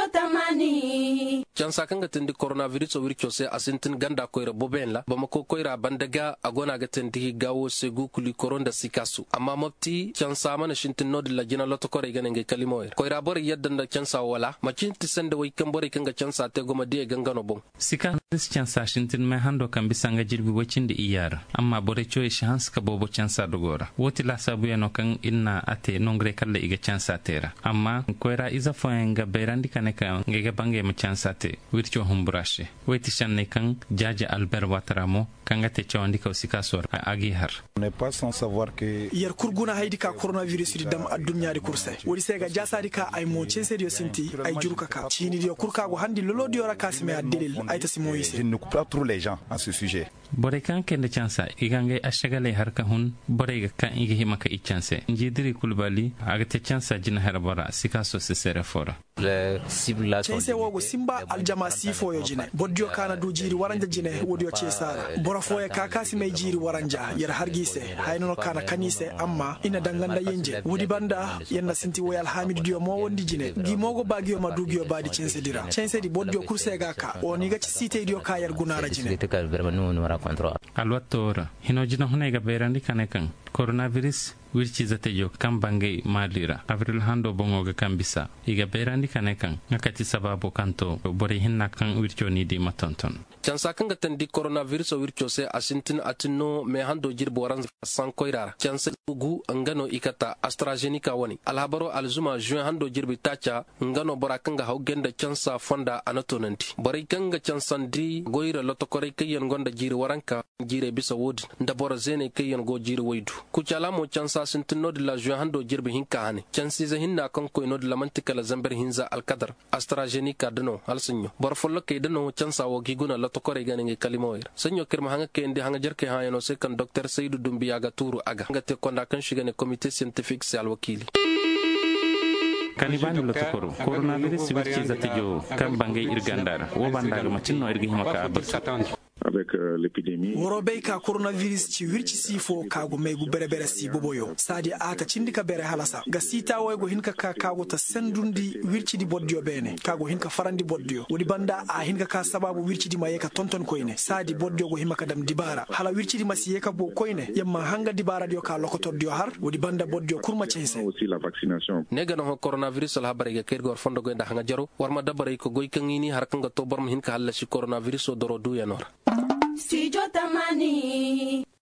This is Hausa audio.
tamani cansa kanga tindi coronavirus o wircho se asintin ganda koyra boben la bamako koyra bandaga agona ga tindi gawo segu kuli koronda sikasu amma mafti cansa mana shintin nod la jina loto kore ganenge kalimoyr koyra bor yadda da cansa wala macinti sende way kambore kanga cansa te goma de gangano bon sika dis cansa shintin me hando kan bisanga jirbi wacinde iyara amma bore choy chance ka bobo cansa dogora woti la sabu yano kan inna ate nongre kala iga cansa tera amma koyra iza foenga berandi kaneka ngega bange ma cansa te wircho humbrashe weti shanne kan jaja Albert Wataramo kanga te chawandi ka sika sor agi har on n'est pas sans savoir que yar kurguna haydi ka coronavirus di dam adunya di kurse wori sega jasadi ka ay mo chense dio sinti ay juruka ka chini dio kurka go handi lolo dio rakasime adelil ay tasimo yise je ne coupe pas trop les gens à ce sujet bore kan kende chansa igange ashagale harka hun bore ga kan igi himaka ichanse njidiri kulbali aga te chansa jina herbara sika so se sere fora le cible chense wogo simba aljama sifo yo jine boddio kana du jiri waranja jine wodio chesara bora foya kakasi mai jiri waranja yar hargise hayno kana kanise amma ina danganda yenje wudi banda yenna sinti woyal hamidu dio mo wondi jine gi mogo bagio madugio badi chense dira chense di boddio kurse ga ka oni ga ci site dio ka yar gunara jine alwatora hino jina hunega berandi kanekan coronavirus wirci zate jo kan bange malira avril hando bongo ga kambisa iga berandi kanekan ngakati sababu kanto bore hinna kan wircho ni di matonton cansa kanga tandi coronavirus o wircho se asintin atinno me hando jirbo waran san koirara cansa gu ngano ikata AstraZeneca woni alhabaro alzuma juin hando jirbi tacha ngano bora kanga hawgenda cansa fonda anatonanti bore kanga cansandi goira lotokore kayen gonda jiri waranka jire bisa wodi ndabora zene kayen go jiri waydu kucala mo cansa sintin nod la juin hando jirbi hinka hane cansi za hinna kan koy nod la mantikala zamber hinza alqadar AstraZeneca dano halsinyo bor follo kay dano cansa wo giguna lotokore ganenge kalimoyr sanyo kirma hanga kende hanga jerke hayano se kan docteur Seydou Doumbia ga turu aga ngate konda kan shigane comité scientifique c'est alwakili kanibani lotokoro coronavirus wirci zate jo kan bange irgandara wo bandaga macinno irgi himaka abatu avec l'épidémie worobe ka coronavirus ci wirci sifo kago megu berebere si boboyo sadi ata cindika bere halasa ga sita waygo hinka ka kago ta sendundi wirci di boddio bene kago hinka farandi boddio wodi banda a hinka ka sababu wirci di mayeka tonton koyne sadi boddio go himaka dam dibara hala wirci di masiyeka bo koyne yamma hanga dibara dio ka lokotor dio har wodi banda boddio kurma chense aussi la vaccination nega no coronavirus la habare ga kergor fondo go nda hanga jaro warma dabare ko goy kangini har kanga to borm hinka halla ci coronavirus o doro du yanor Studio Tamani